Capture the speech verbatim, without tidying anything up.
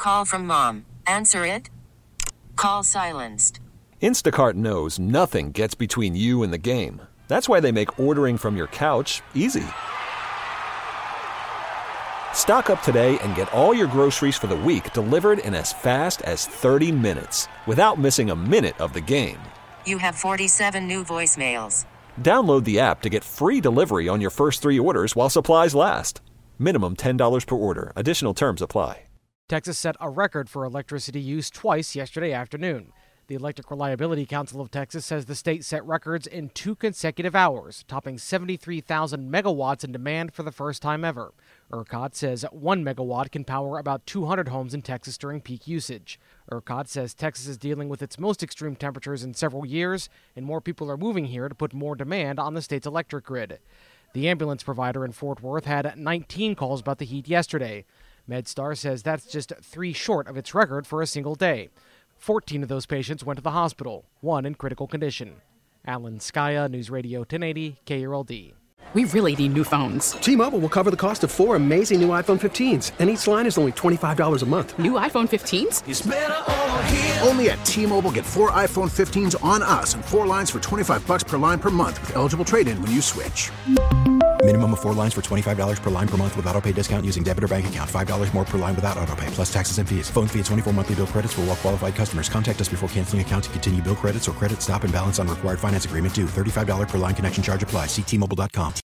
call from mom. Answer it. Call silenced. Instacart knows nothing gets between you and the game. That's why they make ordering from your couch easy. Stock up today and get all your groceries for the week delivered in as fast as thirty minutes without missing a minute of the game. You have forty-seven new voicemails. Download the app to get free delivery on your first three orders while supplies last. Minimum ten dollars per order. Additional terms apply. Texas set a record for electricity use twice yesterday afternoon. The Electric Reliability Council of Texas says the state set records in two consecutive hours, topping seventy-three thousand megawatts in demand for the first time ever. ERCOT says one megawatt can power about two hundred homes in Texas during peak usage. ERCOT says Texas is dealing with its most extreme temperatures in several years, and more people are moving here to put more demand on the state's electric grid. The ambulance provider in Fort Worth had nineteen calls about the heat yesterday. MedStar says that's just three short of its record for a single day. fourteen of those patients went to the hospital, one in critical condition. Alan Skaya, News Radio ten eighty, K R L D. We really need new phones. T-Mobile will cover the cost of four amazing new iPhone fifteens, and each line is only twenty-five dollars a month. New iPhone fifteens? It's better over here. Only at T-Mobile, get four iPhone fifteens on us and four lines for twenty-five bucks per line per month with eligible trade-in when you switch. Minimum of four lines for twenty-five dollars per line per month with autopay discount using debit or bank account. five dollars more per line without autopay, plus taxes and fees. Phone fee at twenty-four monthly bill credits for well-qualified customers. Contact us before canceling account to continue bill credits or credit stop and balance on required finance agreement due. thirty-five dollars per line connection charge applies. See T Mobile dot com.